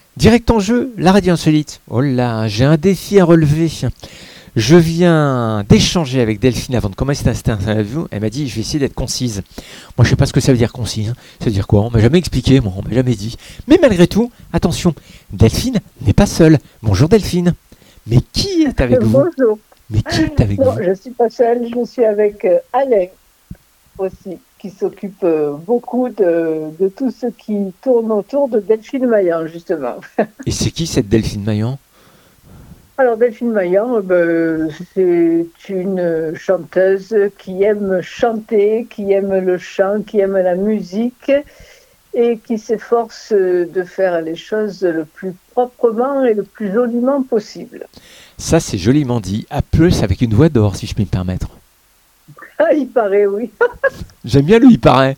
Direct en jeu, la radio insolite. Oh là, j'ai un défi à relever. Je viens d'échanger avec Delphine avant de commencer cette interview. Elle m'a dit, je vais essayer d'être concise. Moi, je sais pas ce que ça veut dire concise. Ça veut dire quoi? On m'a jamais expliqué, moi, on m'a jamais dit. Mais malgré tout, attention, Delphine n'est pas seule. Bonjour Delphine. Mais qui est avec vous? Bonjour. Mais qui est avec Non, vous? je ne suis pas seule, je suis avec Alain aussi, qui s'occupe beaucoup de tout ce qui tourne autour de Delphine Maillan, justement. Et c'est qui cette Delphine Maillan? Alors, Delphine Maillan, c'est une chanteuse qui aime chanter, qui aime le chant, qui aime la musique et qui s'efforce de faire les choses le plus proprement et le plus joliment possible. Ça, c'est joliment dit. À plus avec une voix d'or, si je puis me permettre. Ah, il paraît, oui. J'aime bien lui, il paraît.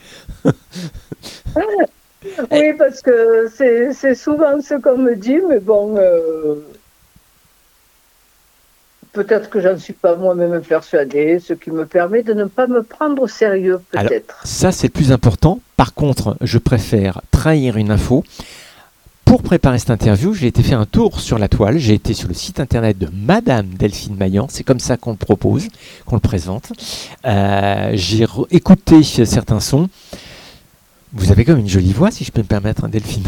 Oui, parce que c'est souvent ce qu'on me dit, mais bon, peut-être que j'en suis pas moi-même persuadée, ce qui me permet de ne pas me prendre au sérieux, Alors, peut-être. ça, c'est le plus important. Par contre, je préfère trahir une info. Pour préparer cette interview, j'ai été faire un tour sur la toile. J'ai été sur le site internet de Madame Delphine Maillan. C'est comme ça qu'on le propose, qu'on le présente. J'ai écouté certains sons. Vous avez comme une jolie voix, si je peux me permettre, hein, Delphine.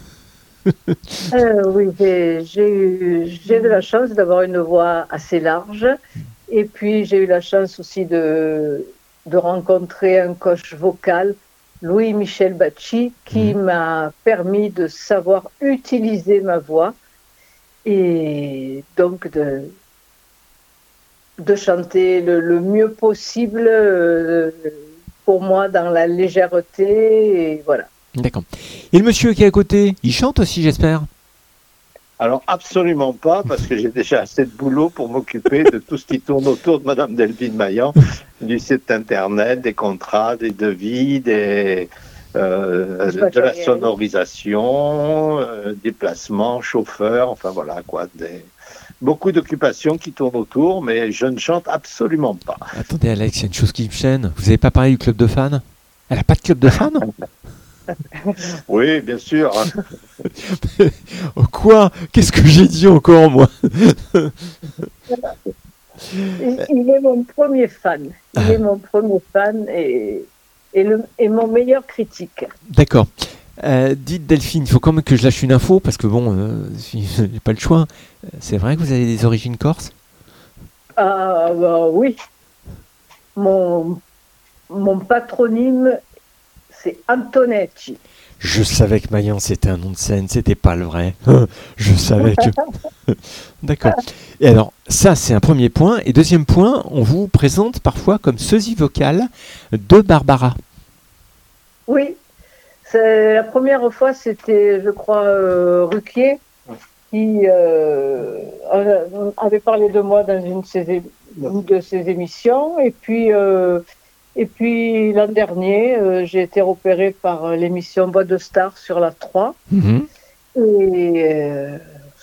Oui, j'ai de la chance d'avoir une voix assez large. Et puis, j'ai eu la chance aussi de rencontrer un coach vocal, Louis-Michel Bacci, qui m'a permis de savoir utiliser ma voix et donc de chanter le mieux possible pour moi dans la légèreté. Et voilà. D'accord. Et le monsieur qui est à côté, il chante aussi, j'espère? Alors, absolument pas, parce que j'ai déjà assez de boulot pour m'occuper de tout ce qui tourne autour de Madame Delphine Maillan, du site internet, des contrats, des devis, de la sonorisation, déplacements, chauffeurs, enfin voilà quoi, beaucoup d'occupations qui tournent autour, mais je ne chante absolument pas. Attendez Alex, il y a une chose qui me gêne. Vous n'avez pas parlé du club de fans? Elle n'a pas de club de fans? Oui, bien sûr. Quoi? Qu'est-ce que j'ai dit encore, moi? Il est mon premier fan. Il est mon premier fan et mon meilleur critique. D'accord. Dites Delphine, il faut quand même que je lâche une info, parce que bon, j'ai pas le choix. C'est vrai que vous avez des origines corses? Ah, bah, oui. Mon patronyme, c'est Antonetti. Je savais que Maillan c'était un nom de scène, c'était pas le vrai. Je savais que. D'accord. Et alors, ça c'est un premier point. Et deuxième point, on vous présente parfois comme sosie vocale de Barbara. Oui. La première fois, c'était, je crois, Ruquier qui avait parlé de moi dans une de ses émissions. Et puis l'an dernier, j'ai été repérée par l'émission Bois de Stars sur la 3. Et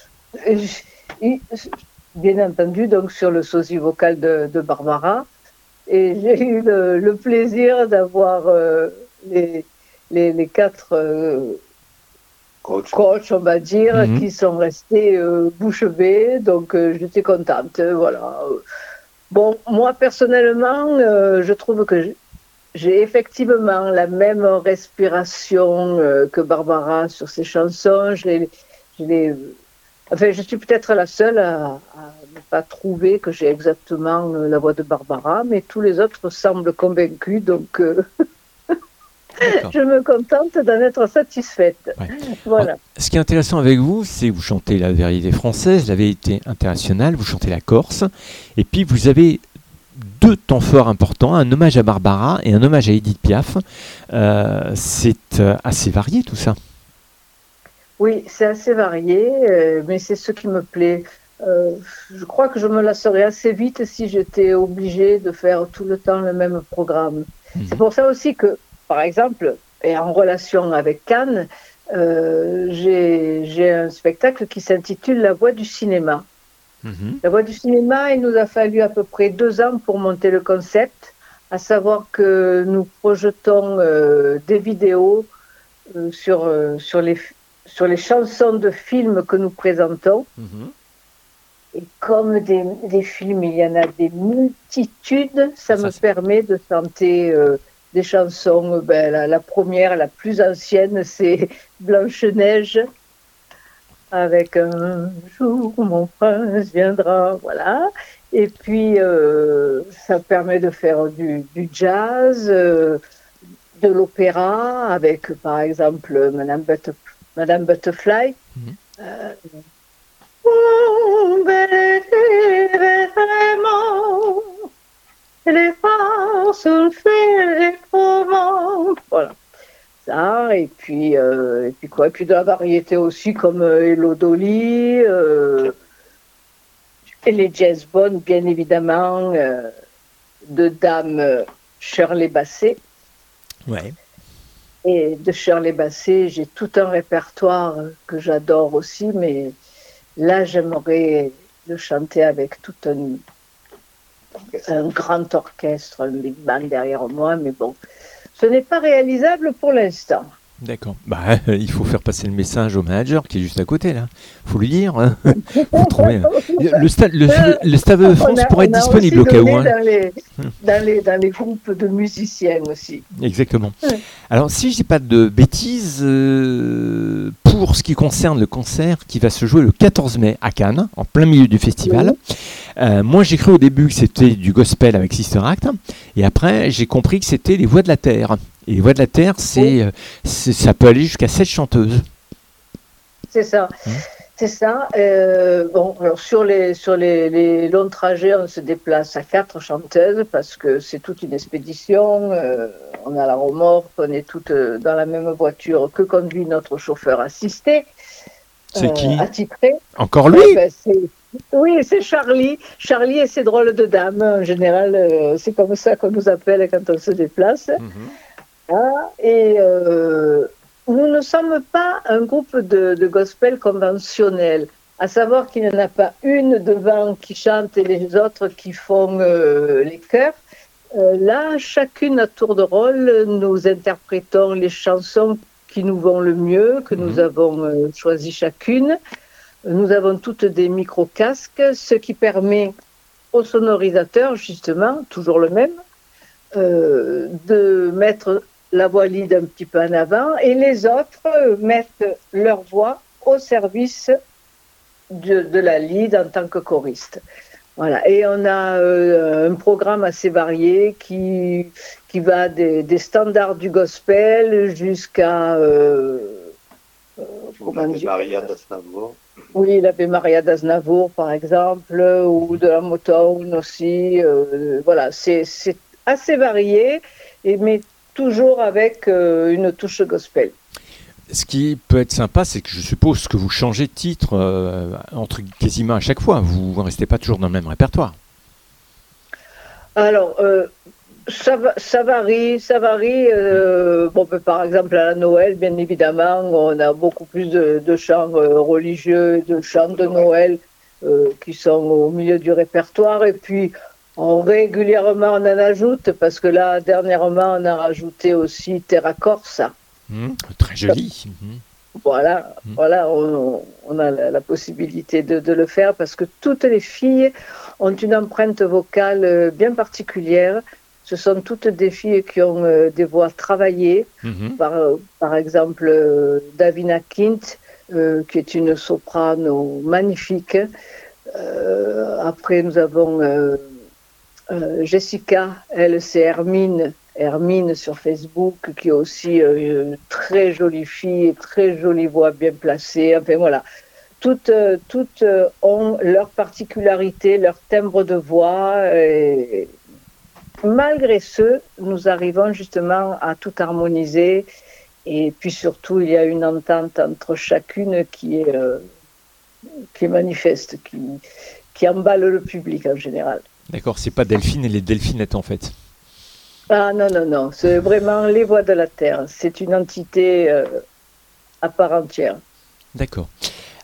bien entendu, donc sur le sosie vocal de Barbara. Et j'ai eu le plaisir d'avoir les quatre coachs, on va dire, qui sont restés bouche bée. Donc j'étais contente, voilà. Bon, moi personnellement, je trouve que j'ai effectivement la même respiration que Barbara sur ses chansons. Enfin, je suis peut-être la seule à ne pas trouver que j'ai exactement la voix de Barbara, mais tous les autres semblent convaincus, donc je me contente d'en être satisfaite. Ouais. Voilà. Alors, ce qui est intéressant avec vous, c'est que vous chantez la variété française, la variété internationale, vous chantez la Corse, et puis vous avez deux temps forts importants, un hommage à Barbara et un hommage à Edith Piaf. C'est assez varié tout ça. Oui, c'est assez varié, mais c'est ce qui me plaît. Je crois que je me lasserais assez vite si j'étais obligée de faire tout le temps le même programme. C'est pour ça aussi que, par exemple, et en relation avec Cannes, j'ai un spectacle qui s'intitule La Voix du cinéma. La Voix du cinéma, il nous a fallu à peu près 2 ans pour monter le concept, à savoir que nous projetons des vidéos sur sur les chansons de films que nous présentons. Et comme des films, il y en a des multitudes, ça me permet de chanter des chansons. La première, la plus ancienne, c'est Blanche-Neige, avec Un jour mon prince viendra, voilà. Et puis, ça permet de faire du jazz, de l'opéra, avec par exemple Madame Butterfly. Vraiment, les forces fait voilà. Ça, et puis quoi, et puis de la variété aussi, comme Hello Dolly, et les jazz bonnes, bien évidemment, de Dame Shirley Bassey. Ouais. Et de Shirley Bassey, j'ai tout un répertoire que j'adore aussi, mais là, j'aimerais le chanter avec tout un grand orchestre, un big band derrière moi, mais bon, ce n'est pas réalisable pour l'instant. D'accord. Il faut faire passer le message au manager qui est juste à côté, là. Faut lui dire. Faut trouver. Le Stade de France pourrait être disponible au cas où. Dans les groupes de musiciens aussi. Exactement. Alors, si je dis pas de bêtises, pour ce qui concerne le concert qui va se jouer le 14 mai à Cannes, en plein milieu du festival, moi j'ai cru au début que c'était du gospel avec Sister Act, et après j'ai compris que c'était les Voix de la Terre. Et les Voix de la Terre, ça peut aller jusqu'à 7 chanteuses. C'est ça. C'est ça. Bon, alors sur les longs trajets, on se déplace à 4 chanteuses parce que c'est toute une expédition. On a la remorque, on est toutes dans la même voiture que conduit notre chauffeur assisté. C'est qui attitré. Encore lui Oui, c'est Charlie. Charlie et ses drôles de dames. En général, c'est comme ça qu'on nous appelle quand on se déplace. Et nous ne sommes pas un groupe de gospel conventionnel, à savoir qu'il n'y en a pas une devant qui chante et les autres qui font les chœurs. Là, chacune à tour de rôle, nous interprétons les chansons qui nous vont le mieux, que nous avons choisi chacune. Nous avons toutes des micro-casques, ce qui permet au sonorisateur, justement, toujours le même, de mettre la voix lead un petit peu en avant, et les autres mettent leur voix au service de la lead en tant que choriste. Voilà. Et on a un programme assez varié qui va des standards du gospel jusqu'à Maria d'Aznavour. Oui, l'Ave Maria d'Aznavour, par exemple, ou de la Motown aussi. Voilà, c'est assez varié, mais toujours avec une touche gospel. Ce qui peut être sympa, c'est que je suppose que vous changez de titre quasiment à chaque fois. Vous ne restez pas toujours dans le même répertoire. Alors, ça varie. Par exemple, à la Noël, bien évidemment, on a beaucoup plus de chants religieux, de chants de Noël qui sont au milieu du répertoire. Et puis, régulièrement, on en ajoute, parce que là, dernièrement, on a rajouté aussi Terra Corsa. Très joli. Voilà, on a la possibilité de le faire, parce que toutes les filles ont une empreinte vocale bien particulière. Ce sont toutes des filles qui ont des voix travaillées. Par exemple, Davina Kint, qui est une soprano magnifique. Après, nous avons Jessica, elle, c'est Hermine sur Facebook, qui est aussi une très jolie fille, très jolie voix bien placée. Enfin voilà, toutes ont leur particularité, leur timbre de voix. Et malgré ce, nous arrivons justement à tout harmoniser. Et puis surtout, il y a une entente entre chacune qui est manifeste, qui emballe le public en général. D'accord, c'est pas Delphine et les Delphinettes en fait. Ah non, c'est vraiment les Voix de la Terre. C'est une entité à part entière. D'accord.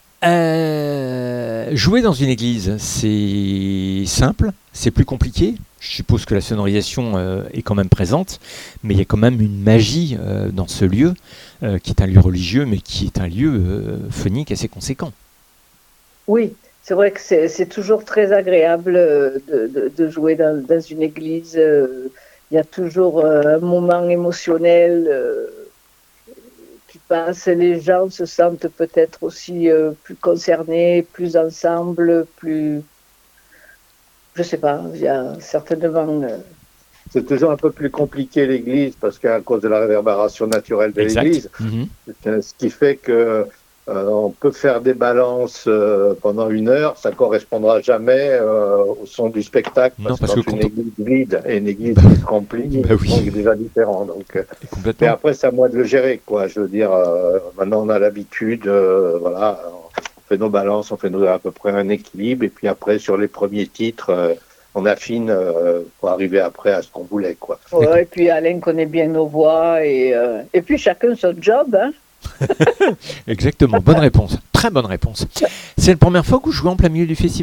Jouer dans une église, c'est simple, c'est plus compliqué. Je suppose que la sonorisation est quand même présente, mais il y a quand même une magie dans ce lieu, qui est un lieu religieux, mais qui est un lieu phonique assez conséquent. Oui, c'est vrai que c'est toujours très agréable de jouer dans une église. Il y a toujours un moment émotionnel qui passe. Les gens se sentent peut-être aussi plus concernés, plus ensemble, plus... Je sais pas, il y a certainement... C'est toujours un peu plus compliqué l'église parce qu'à cause de la réverbération naturelle de Exact. l'église, ce qui fait que on peut faire des balances pendant 1 heure, ça correspondra jamais au son du spectacle parce que quand une église vide et une église remplie, le son est déjà différent. Donc, mais après, c'est à moi de le gérer, quoi. Je veux dire, maintenant on a l'habitude, voilà. On fait nos balances, on fait à peu près un équilibre, et puis après, sur les premiers titres, on affine pour arriver après à ce qu'on voulait, quoi. Ouais, et puis Alain connaît bien nos voix, et puis chacun son job, hein. Exactement, bonne réponse, très bonne réponse. C'est la première fois que vous jouez en plein milieu du festival ?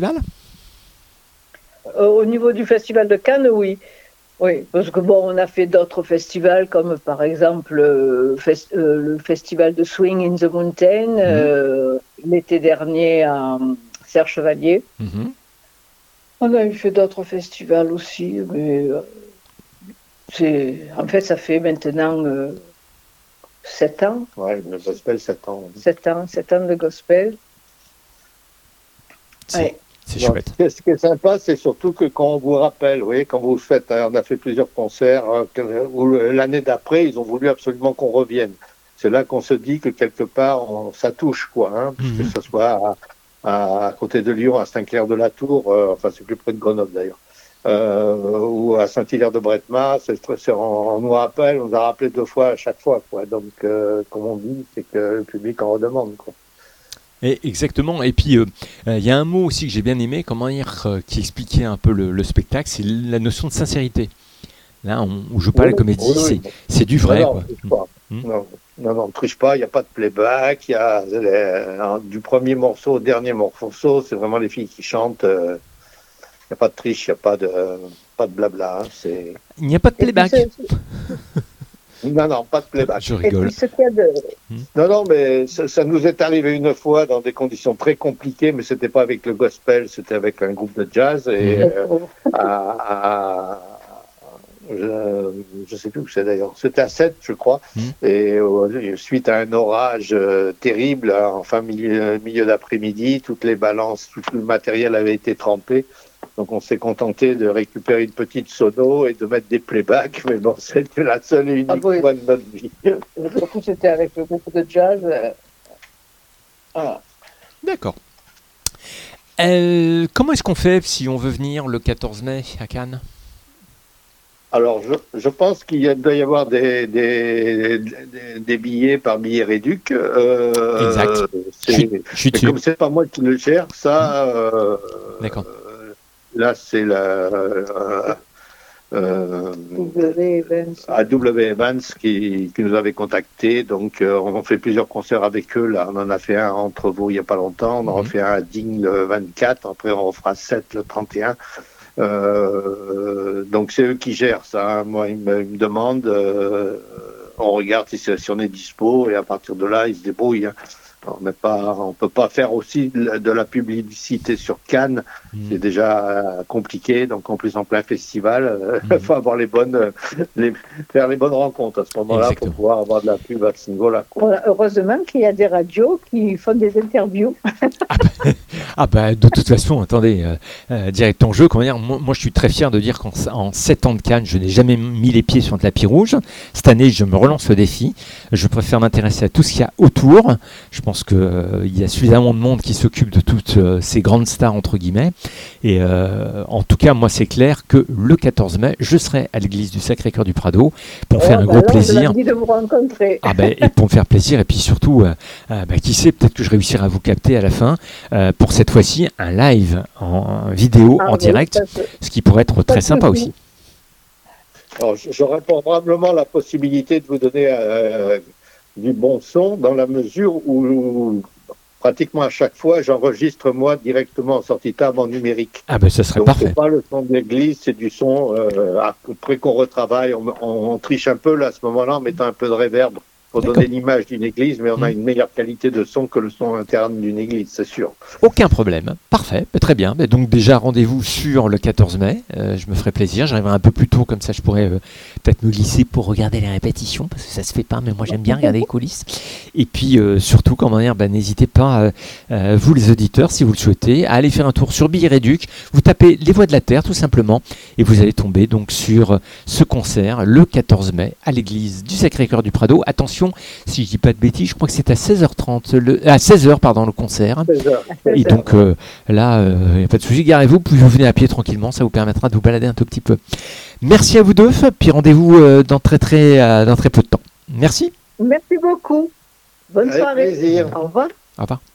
Au niveau du festival de Cannes, oui. Oui, parce que bon, on a fait d'autres festivals, comme par exemple le festival de Swing in the Mountain, l'été dernier à Serre Chevalier. On a fait d'autres festivals aussi, mais en fait, ça fait maintenant 7 ans. Oui, le gospel, 7 ans. 7 ans de gospel. C'est chouette. Ce qui est sympa, c'est surtout que quand on vous rappelle, vous voyez, quand vous faites, on a fait plusieurs concerts, où l'année d'après, ils ont voulu absolument qu'on revienne. C'est là qu'on se dit que quelque part, ça touche, quoi, hein, que ce soit à côté de Lyon, à Saint-Clair-de-la-Tour, enfin c'est plus près de Grenoble d'ailleurs, ou à Saint-Hilaire-de-Bretema, on nous rappelle, on nous a rappelé 2 fois à chaque fois, quoi. Donc, comme on dit, c'est que le public en redemande, quoi. Et exactement. Et puis, il y a un mot aussi que j'ai bien aimé, qui expliquait un peu le spectacle, c'est la notion de sincérité. Là, on ne joue pas la comédie, c'est du vrai. Non, on ne triche pas, il n'y a pas de playback, il y a du premier morceau au dernier morceau, c'est vraiment les filles qui chantent. Il n'y a pas de triche, il n'y a pas de blabla. Il n'y a pas de playback. Non, pas de playback. Je rigole. Non, mais ça nous est arrivé une fois dans des conditions très compliquées, mais c'était pas avec le gospel, c'était avec un groupe de jazz et je sais plus où c'est d'ailleurs. C'était à 7, je crois, et suite à un orage terrible, en milieu d'après-midi, toutes les balances, tout le matériel avait été trempé. Donc on s'est contenté de récupérer une petite sono et de mettre des playbacks, mais bon, c'était la seule et unique fois de notre vie. Surtout c'était avec le groupe de jazz. Voilà. D'accord. Comment est-ce qu'on fait si on veut venir le 14 mai à Cannes ? Alors, je pense qu'il doit y avoir des billets par billet réduc. Exact. Comme c'est pas moi qui le gère, ça... D'accord. Là, c'est W Evans qui nous avait contactés. Donc, on fait plusieurs concerts avec eux. Là, on en a fait un entre vous il n'y a pas longtemps. On en fait un à Digne le 24. Après, on en fera 7 le 31. Donc, c'est eux qui gèrent ça. Moi, ils me demandent. On regarde si on est dispo. Et à partir de là, ils se débrouillent. On ne peut pas faire aussi de la publicité sur Cannes, c'est déjà compliqué. Donc en plus en plein festival, il faut avoir faire les bonnes rencontres à ce moment-là pour pouvoir avoir de la pub à ce niveau-là. Voilà, heureusement qu'il y a des radios qui font des interviews. De toute façon, attendez, direct en jeu, comment dire, moi je suis très fier de dire qu'en 7 ans de Cannes, je n'ai jamais mis les pieds sur le tapis rouge. Cette année, je me relance le défi. Je préfère m'intéresser à tout ce qu'il y a autour. Je pense qu'il y a suffisamment de monde qui s'occupe de toutes ces grandes stars, entre guillemets. Et en tout cas, moi, c'est clair que le 14 mai, je serai à l'église du Sacré-Cœur du Prado pour me faire un gros plaisir. De vous rencontrer. Et pour me faire plaisir. Et puis surtout, qui sait, peut-être que je réussirai à vous capter à la fin pour cette fois-ci un live en vidéo, en direct, ce qui pourrait être très sympa aussi. Alors, j'aurais probablement la possibilité de vous donner du bon son dans la mesure où pratiquement à chaque fois, j'enregistre moi directement en sortie table en numérique. Ah ben ça serait Donc parfait. c'est pas le son de l'église, c'est du son après qu'on retravaille. On triche un peu là à ce moment-là en mettant un peu de reverb pour D'accord. donner l'image d'une église, mais on a une meilleure qualité de son que le son interne d'une église, c'est sûr. Aucun problème. Parfait. Très bien. Donc déjà, rendez-vous sur le 14 mai. Je me ferai plaisir. J'arriverai un peu plus tôt, comme ça je pourrais peut-être me glisser pour regarder les répétitions, parce que ça se fait pas, mais moi j'aime bien regarder les coulisses. Et puis surtout, comment dire, n'hésitez pas, vous les auditeurs, si vous le souhaitez, à aller faire un tour sur Billy Réduc. Vous tapez Les Voix de la Terre, tout simplement, et vous allez tomber donc sur ce concert le 14 mai à l'église du Sacré-Cœur du Prado. Attention, si je dis pas de bêtises, je crois que c'est à 16h30, à 16h, pardon, le concert. 16 heures. Et donc là, il n'y a pas de souci, garez-vous, puis vous venez à pied tranquillement, ça vous permettra de vous balader un tout petit peu. Merci à vous deux, puis rendez-vous dans très peu de temps. Merci. Merci beaucoup. Bonne Avec soirée. plaisir. Au revoir. Au revoir.